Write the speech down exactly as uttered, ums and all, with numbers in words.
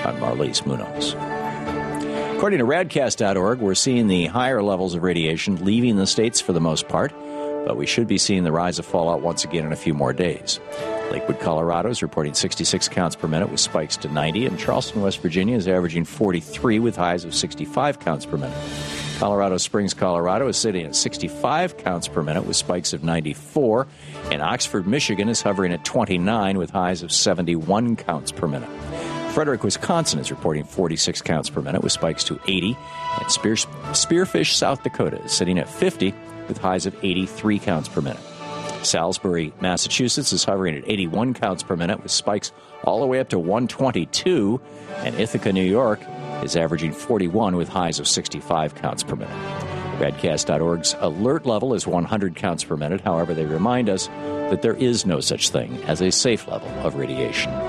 I'm Marlise Munoz. According to radcast dot org, we're seeing the higher levels of radiation leaving the states for the most part, but we should be seeing the rise of fallout once again in a few more days. Lakewood, Colorado is reporting sixty-six counts per minute with spikes to ninety, and Charleston, West Virginia is averaging forty-three with highs of sixty-five counts per minute. Colorado Springs, Colorado is sitting at sixty-five counts per minute with spikes of ninety-four, and Oxford, Michigan is hovering at twenty-nine with highs of seventy-one counts per minute. Frederick, Wisconsin is reporting forty-six counts per minute with spikes to eighty, and Spear, Spearfish, South Dakota is sitting at fifty with highs of eighty-three counts per minute. Salisbury, Massachusetts is hovering at eighty-one counts per minute with spikes all the way up to one twenty-two, and Ithaca, New York is averaging forty-one with highs of sixty-five counts per minute. radcast dot org's alert level is one hundred counts per minute. However, they remind us that there is no such thing as a safe level of radiation.